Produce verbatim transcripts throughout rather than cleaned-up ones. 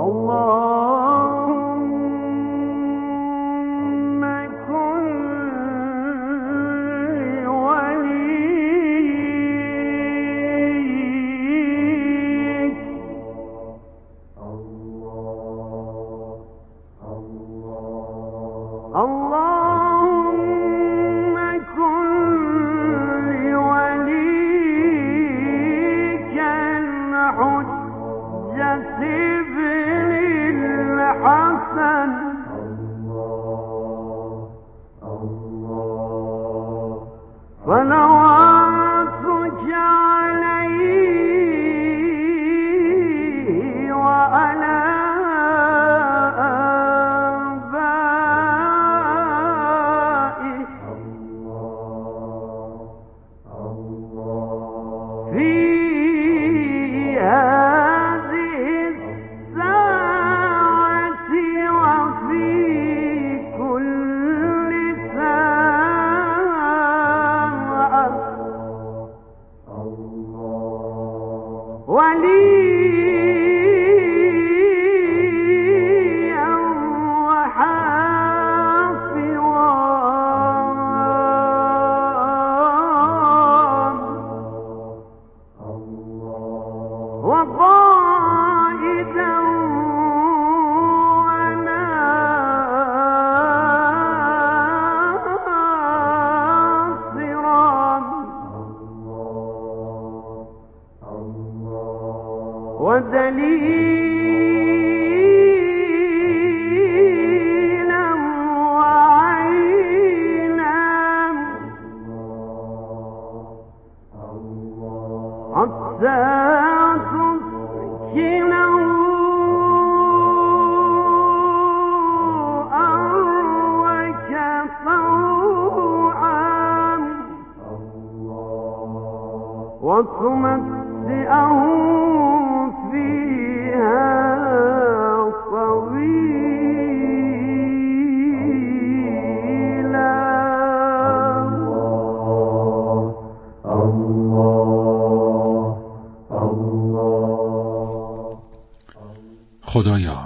خدایا،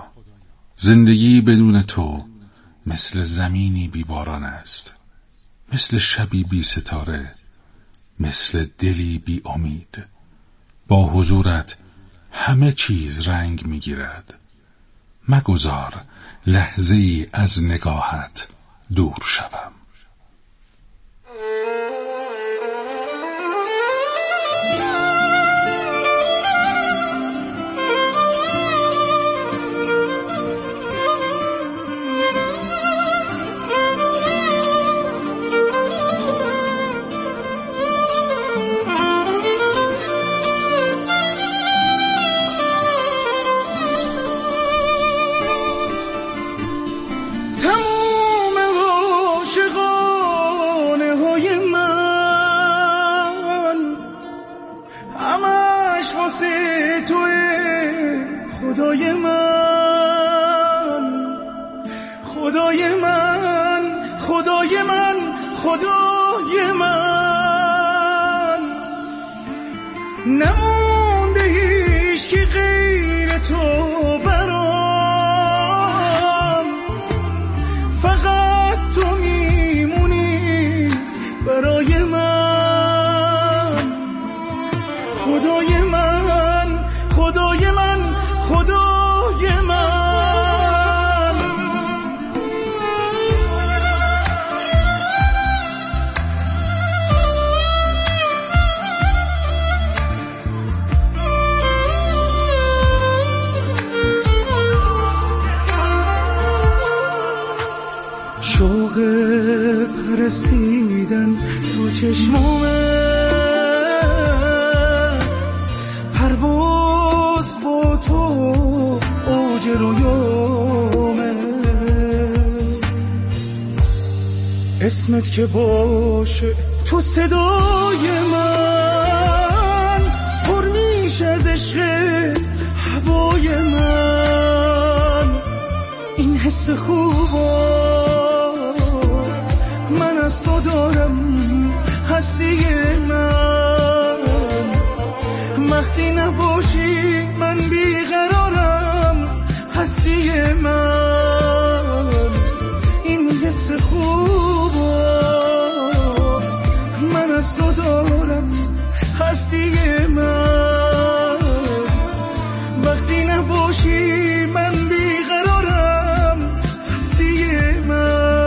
زندگی بدون تو مثل زمینی بی باران است، مثل شبی بی ستاره، مثل دلی بی امید. با حضورت همه چیز رنگ می گیرد. مگذار لحظه‌ای از نگاهت دور شوم. خدای من، خدای من، خدای من، خدای من، نمونده هیچ که غیر تو برام، فقط تو میمونی برای من. خدای من، خدای من، خدای من. شوق پرستیدن تو چشمامه، پرواز با تو اوج رویامه، اسمت که باشه تو صدای من، پر میشه از عشقت هوای من. این حس خوبا من از تو دارم، هستی من. وقتی نباشی من بیقرارم، هستی من، این حس خوبو من از تو دارم. هستی من، وقتی نباشی من بیقرارم. هستی من.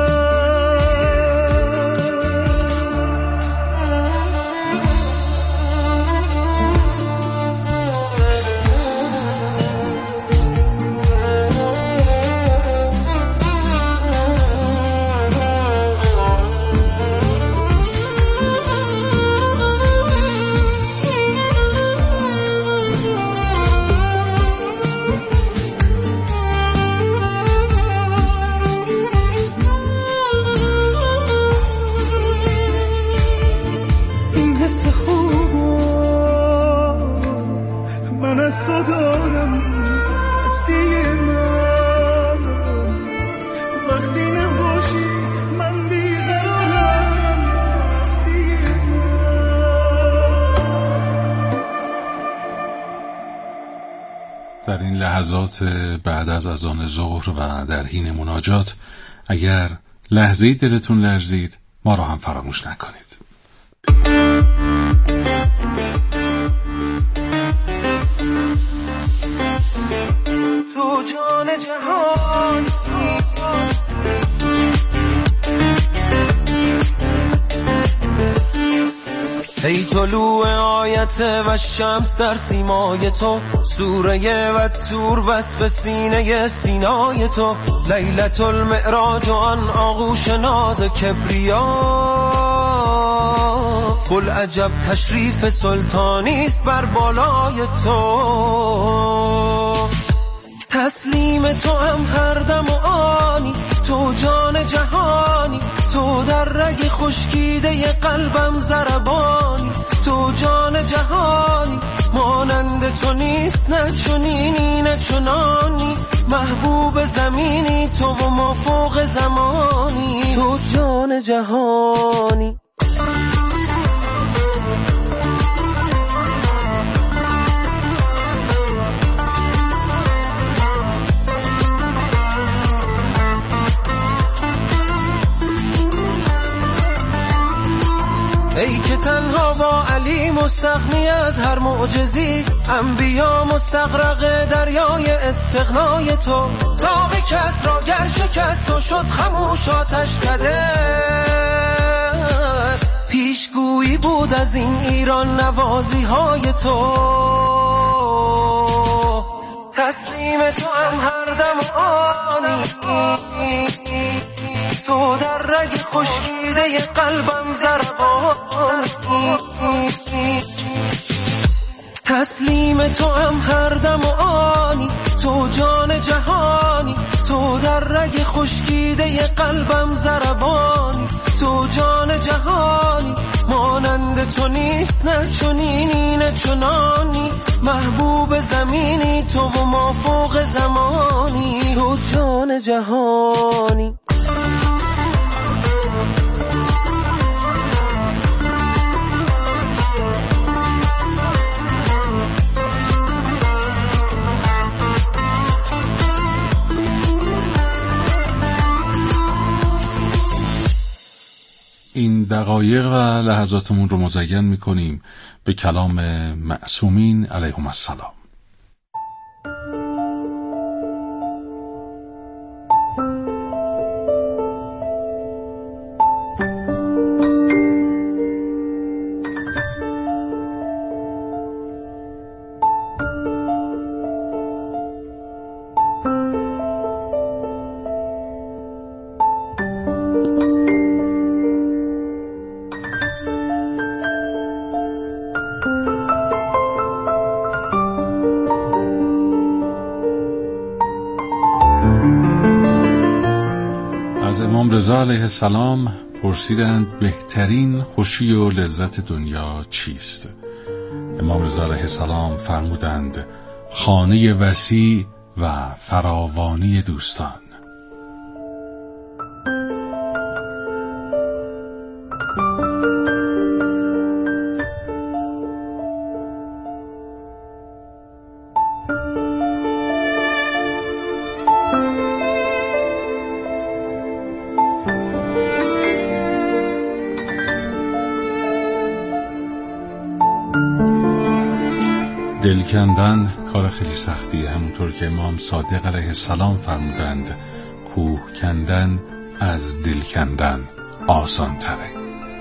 در این لحظات بعد از اذان ظهر و در حین مناجات اگر لحظه‌ای دلتون لرزید ما را هم فراموش نکنید. تو جان جهان ای طلوع آیت و شمس در سیمای تو، سوره و تور وصف سینه سینای تو، لیلت المعراج و آن آغوش ناز کبریا، بل عجب تشریف سلطانیست بر بالای تو. تسلیم تو هم هر دم و آنی، تو جان جهانی، تو در رگ خشکیده قلبم ضربانی، تو جان جهانی، مانند تو نیست نه چنینی نه چنانی، محبوب زمینی تو و ما فوق زمانی، تو جان جهانی. ای که تنها با علی مستغنی از هر معجزی، انبیا مستغرق دریای استغنای تو، تا به کس را گر شکست و شد خموش آتش کده، پیشگویی بود از این ایران نوازی های تو. تسلیم تو هم هر دم آنی، تو در رگ خشکیده قلبم ضربانی، تسلیم تو هم هر دم آنی، تو جان جهانی، تو در رگ خشکیده قلبم ضربانی، تو جان جهانی، مانند تو نیست نه چنینی نه چنانی، محبوب زمینی تو و ما فوق زمانی، تو جان جهانی. این دقایق و لحظاتمون رو مزین میکنیم به کلام معصومین علیهم السلام. از امام رضا علیه السلام پرسیدند بهترین خوشی و لذت دنیا چیست؟ امام رضا علیه السلام فرمودند خانه وسیع و فراوانی دوستان. کندن کار خیلی سختیه، همونطور که امام صادق علیه السلام فرمودند کوه کندن از دل کندن آسان تره.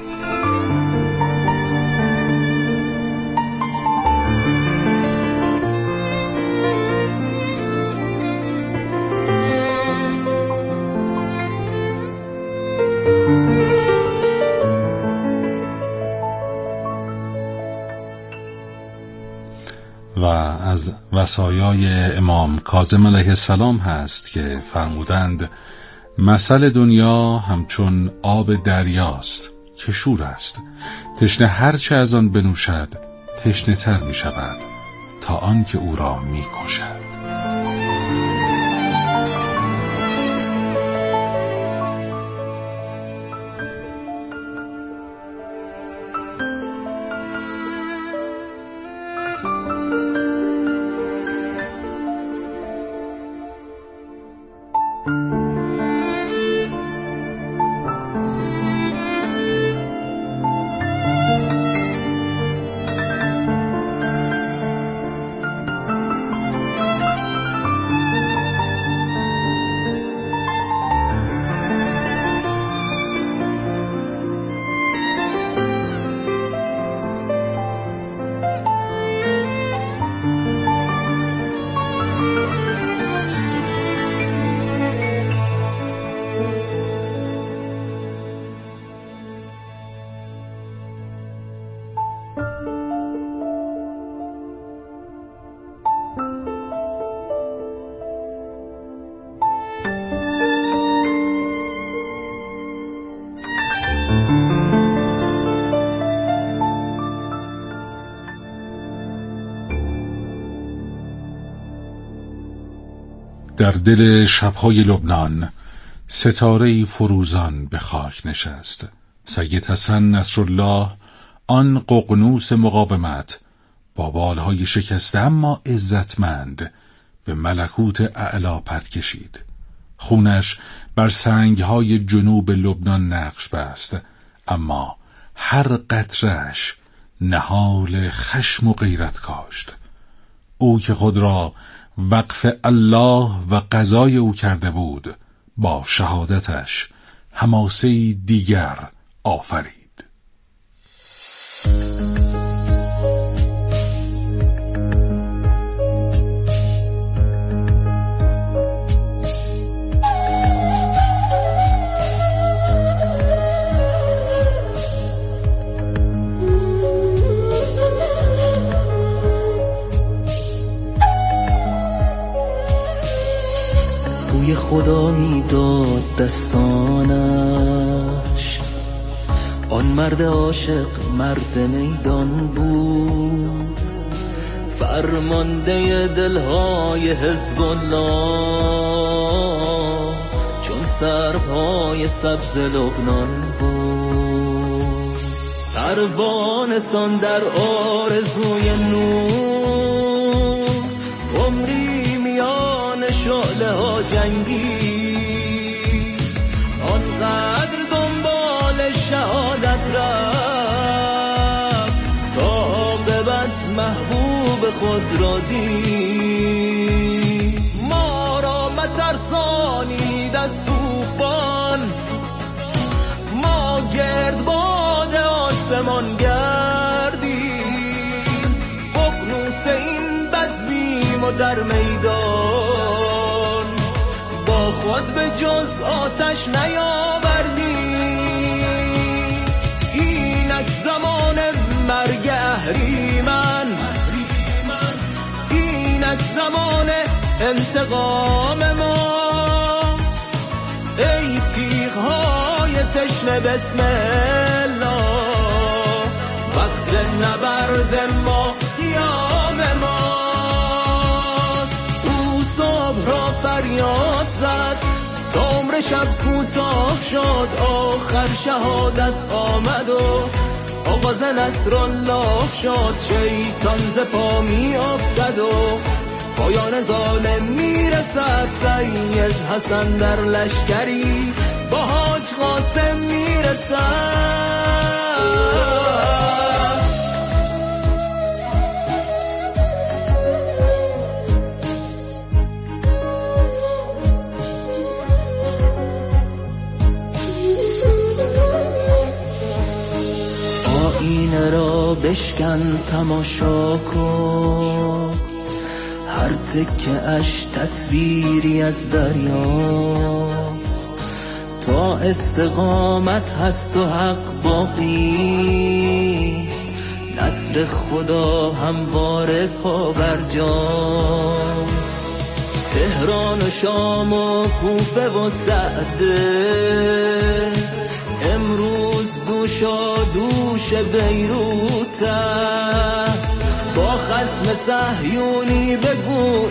و از وصایای امام کاظم علیه السلام هست که فرمودند مثل دنیا همچون آب دریاست که شور است، تشنه هرچه از آن بنوشد تشنه تر می شود تا آن که او را می کشد. در دل شب‌های لبنان ستاره‌ای فروزان به خاک نشست. سید حسن نصرالله، آن ققنوس مقاومت با بالهای شکسته اما عزتمند، به ملکوت اعلی پر کشید. خونش بر سنگ‌های جنوب لبنان نقش بست، اما هر قطره‌اش نهال خشم و غیرت کاشت. او که خود را وقف الله و قضای او کرده بود، با شهادتش حماسه‌ای دیگر آفرید. خدا میداد دستانش، آن مرد عاشق مرد میدان بود، فرمانده دلهای حزب الله، چون سرهای سبز لبنان بود. پروانه‌سان در آرزوی نور، عمری میان شعله ها جنگی، آنقدر دنبال شهادت رفت تا عاقبت محبوب خود را دید. ما را مترسانید از طوفان، ما گردباد آسمان گردیم، ققنوس این بزمیم و در میدان با خود به جز آتش نیاوردیم. اینک زمان مرگ اهریمن، اینک زمان انتقام ماست. ای تیغ‌های تشنه بسم الله، وقت نبرد ما قیام ماست. او صبح را فریاد زد تا عمر شب کوتاه شد، آخر شهادت آمد و آغاز نصر الله شد. شیطان ز پا می افتد و پایان ظالم می رسد. سید حسن در لشکری با حاج قاسم می رسد. بشکن تماشا کن، هر تکه اش تصویری از دریاست، تا استقامت هست و حق باقیست، نصر خدا همواره پا بر جاست. تهران و شام و کوفه و سعده، امروز دوشا دوش بیروت است، با خصم صهیونی بگو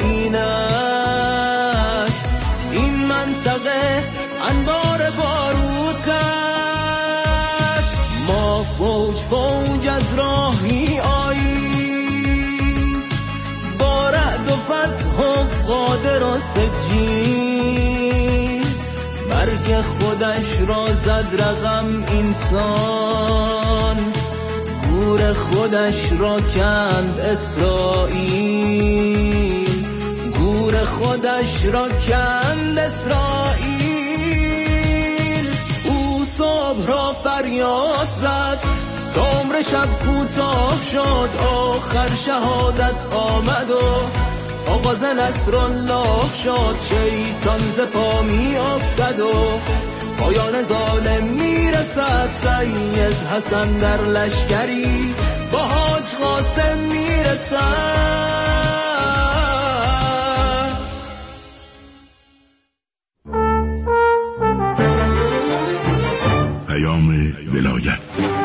اینک، این منطقه انبار باروت است. ما فوج فوج از راهی آییم، با رعد و فتح و قادر و سجین، مرگ خودش را زد رقم انسان، گور خودش را کند اسرائیل، گور خودش را کند اسرائیل. او صبح را فریاد زد تا عمر شب کوتاه شد، آخر شهادت آمد و آغاز نصر الله شد. شیطان ز پا می افتد و پایان ظالم می رسد، سید حسن در لشکری با حاج قاسم می رسد. پیام ولایت.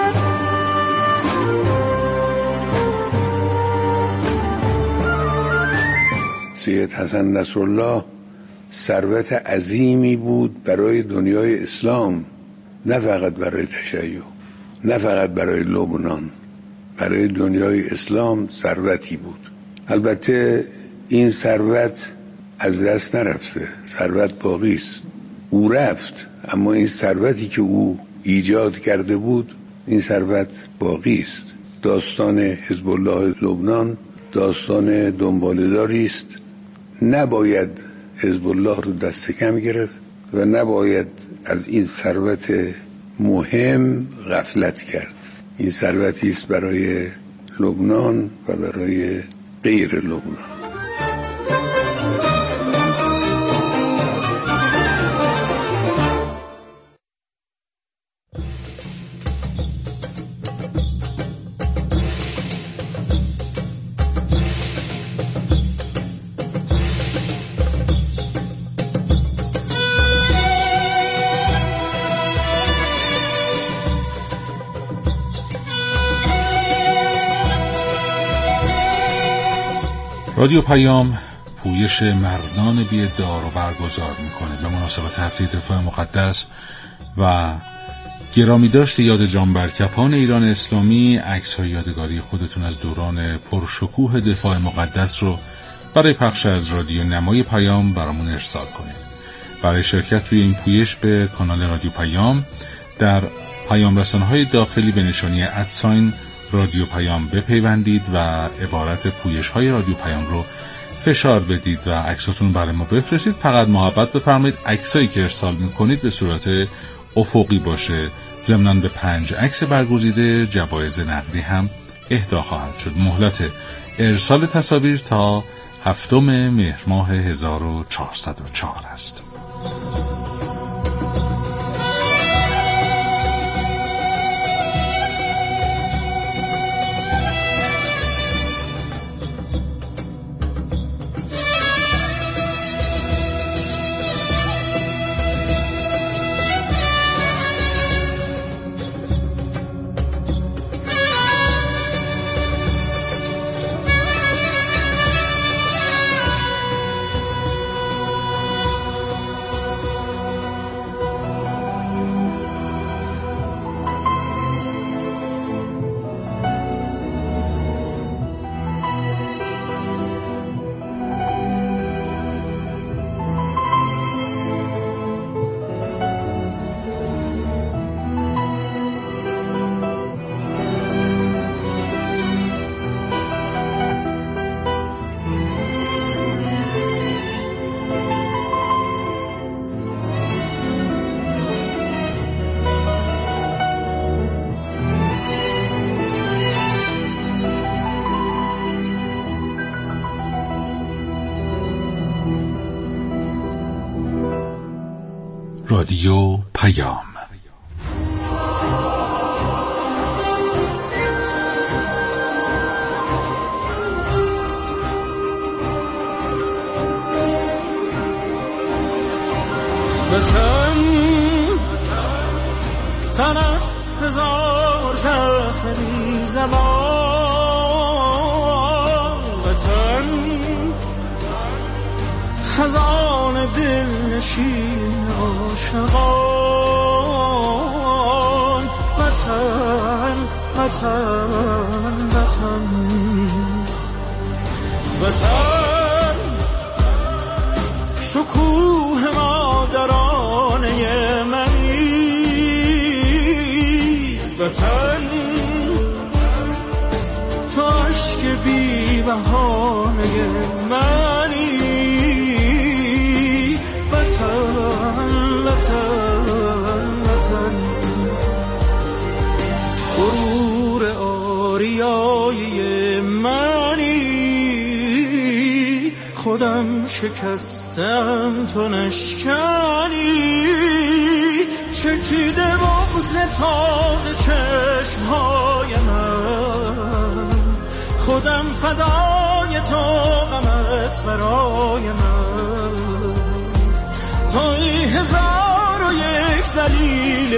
سید حسن نصرالله ثروت عظیمی بود برای دنیای اسلام، نه فقط برای تشیع، نه فقط برای لبنان، برای دنیای اسلام ثروتی بود. البته این ثروت از دست نرفته، ثروت باقی است. او رفت، اما این ثروتی که او ایجاد کرده بود، این ثروت باقی است. داستان حزب الله لبنان داستان دنباله‌داری است. نباید حزب الله رو دست کم گرفت و نباید از این ثروت مهم غفلت کرد. این ثروتی است برای لبنان و برای غیر لبنان. رادیو پیام پویش مردان بی‌ادعا رو برگزار میکنه به مناسبت هفته دفاع مقدس و گرامی داشت یاد جانبرکفان ایران اسلامی. عکس‌های یادگاری خودتون از دوران پرشکوه دفاع مقدس رو برای پخش از رادیو نمای پیام برامون ارسال کنید. برای شرکت توی این پویش به کانال رادیو پیام در پیام رسانه‌های داخلی به نشانی ادساین رادیو پیام بپیوندید و عبارت پویش های رادیو پیام رو فشار بدید و عکساتون برای ما بفرستید. فقط محبت بفرمایید عکسایی که ارسال میکنید به صورت افقی باشه. ضمناً به پنج عکس برگزیده جوایز نقدی هم اهدا خواهد شد. مهلت ارسال تصاویر تا هفتم مهر ماه هزار و چهارصد و چهار است. رادیو پیام. وطن تنت هزار زخم بی زمان، وطن خزان دل نشین عاشقان، وطن وطن وطن وطن شکوه مادرانه منی، وطن تو عشق بی بهانه منی، وطن وطن وطن غرور آریایی منی، خودم شکستم تو نشکنی، چکیده بغض تازه چشمهای من، خودم فدای تو غمت برای من، توی هزار و یک دلیل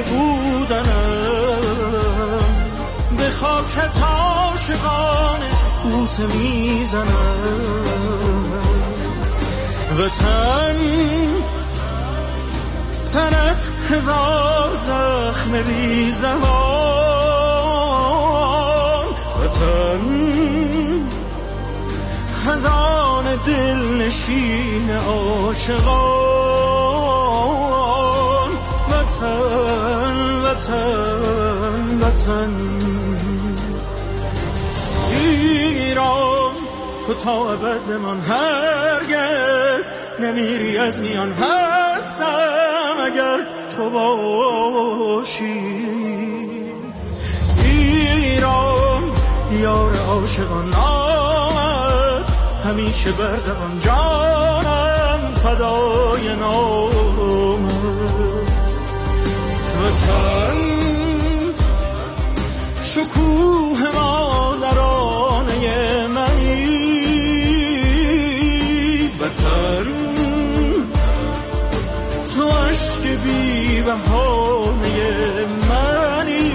بودنم، به خاکت عاشقانه بوسه میزنم، وطن تنت هزار زخم بی زمان، وطن خزان دل نشین عاشقان، وطن وطن وطن ایران تو تا ابد بمان، هرگز نمیری از میان، هستم اگر تو باشی، ایران یار عاشقان آمد همیشه بر زبان، جانم فدای نامت، وطن شکوه مادرانه منی، وطن تو عشق بی بهانه منی،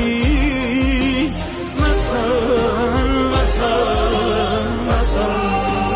وطن وطن وطن.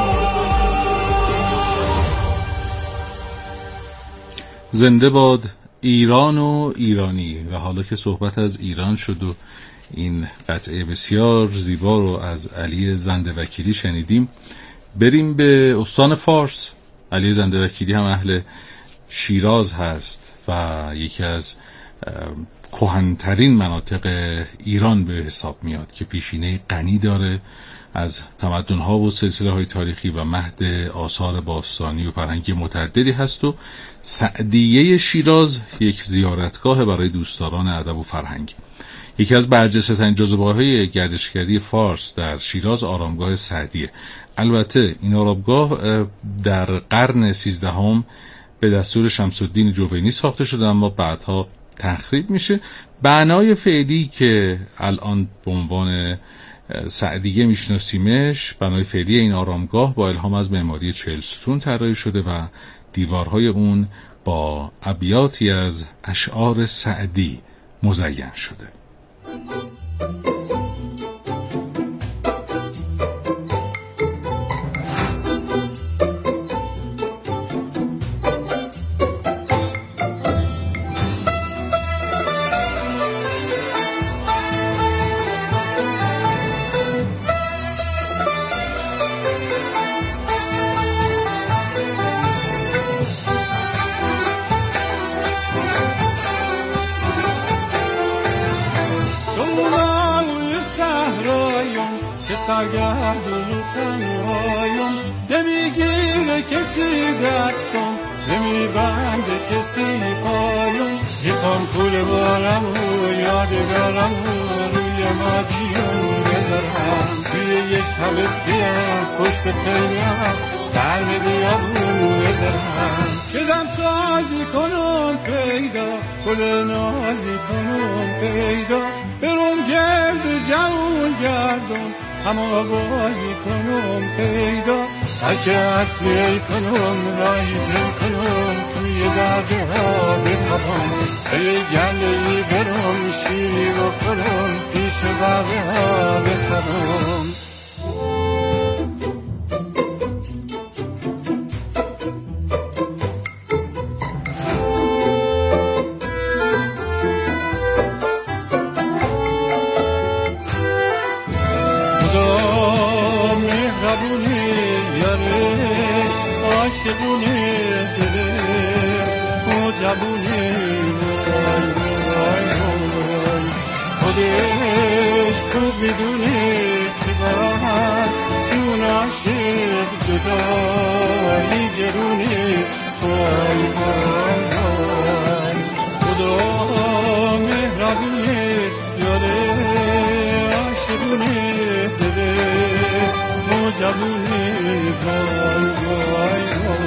زنده باد ایران و ایرانی. و حالا که صحبت از ایران شد و این قطعه بسیار زیبا رو از علی زنده‌وکیلی شنیدیم، بریم به استان فارس. علی زنده‌وکیلی هم اهل شیراز هست و یکی از کهن‌ترین مناطق ایران به حساب میاد که پیشینه غنی داره از تمدن‌ها و سلسله‌های تاریخی و مهد آثار باستانی و فرهنگی متعددی هست و سعدیه شیراز یک زیارتگاه برای دوستداران ادب و فرهنگ. یکی از برجسته‌ترین جاذبه‌های گردشگری فارس در شیراز آرامگاه سعدیه. البته این آرامگاه در قرن سیزدهم به دستور شمس الدین جوینی ساخته شده، اما بعدها تخریب میشه. بنای فعلی که الان به عنوان سعدیه میشناسیمش، بنای فعلی این آرامگاه با الهام از معماری چهل ستون طراحی شده و دیوارهای اون با ابیاتی از اشعار سعدی مزین شده. سرگردون تنهایم، نمیگیره کسی دستم، نمیبنده کسی پایم، میخوام پول بارم و یادگارم روی مادیون بذارم، توی یه شب سیاه پشت پیرم سر به بیابون بذارم، شدم سازی کنم پیدا گل نازی کنم پیدا برم گرد جوون گردم اما بازی کنم پیدا اگه اصلی کنم راهی دل کنم توی درده ها بخوابم ای گله برم شیری رو کنم پیش برده ها بخوابم عاشقونه دله موجبونه وای وای وای خودش خوب میدونه که با چون عاشق جدایی گرونه وای وای وای خدا مهربونه یاره عاشقونه دله موجبونه وای وای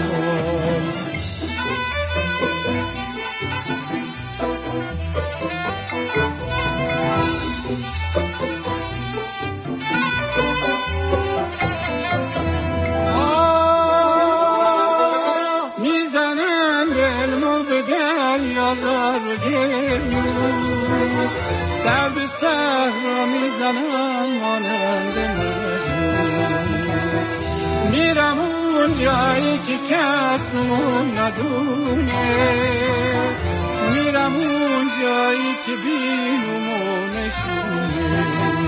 سر به سر را میزنم مانند مجنون میرم اون جایی که کس نمون ندونه میرم اون جایی که بینمونشونه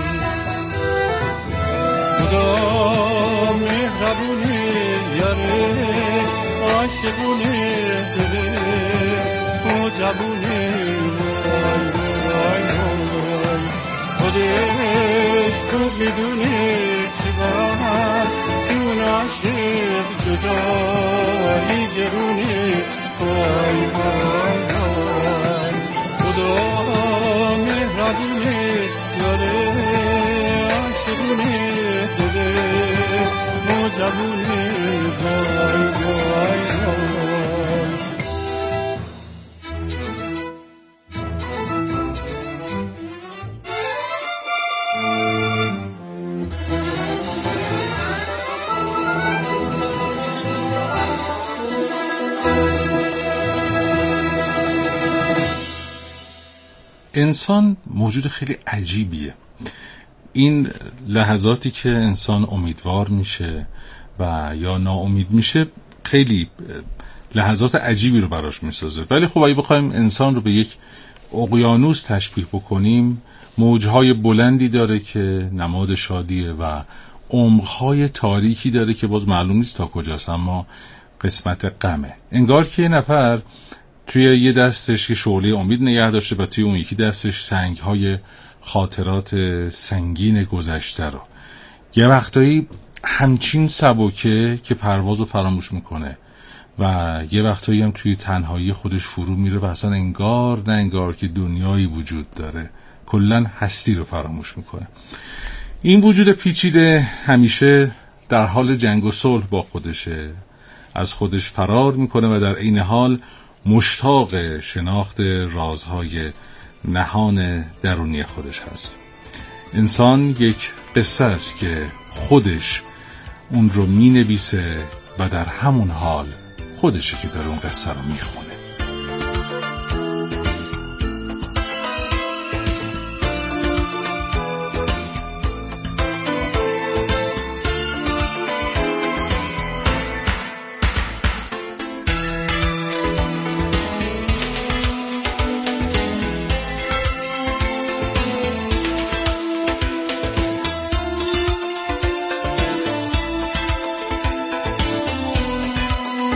خدا مهربونه یاره عاشقونه دله موجبونه وای وای وای خودش خوب میدونه که با چون عاشق جدایی گرونه وای وای وای خدا مهربونه یاره عاشقونه دله موجبونه وای وای وای انسان موجود خیلی عجیبیه. این لحظاتی که انسان امیدوار میشه و یا ناامید میشه خیلی لحظات عجیبی رو براش میسازه. ولی خب اگه بخوایم انسان رو به یک اقیانوس تشبیه بکنیم، موجهای بلندی داره که نماد شادیه و عمقهای تاریکی داره که باز معلوم نیست تا کجاست، اما قسمت غمه. انگار که یه نفر توی یه دستش یه شعله امید نگه داشته و توی اون یکی دستش سنگ‌های خاطرات سنگین گذشته رو. یه وقتایی همچین سبکه که پروازو فراموش میکنه و یه وقتایی هم توی تنهایی خودش فرو میره و اصلا انگار نه انگار که دنیایی وجود داره، کلن هستی رو فراموش میکنه. این وجود پیچیده همیشه در حال جنگ و صلح با خودشه، از خودش فرار میکنه و در عین حال مشتاق شناخت رازهای نهان درونی خودش هست. انسان یک قصه است که خودش اون رو می نویسه و در همون حال خودشه که در اون قصه رو می خونه.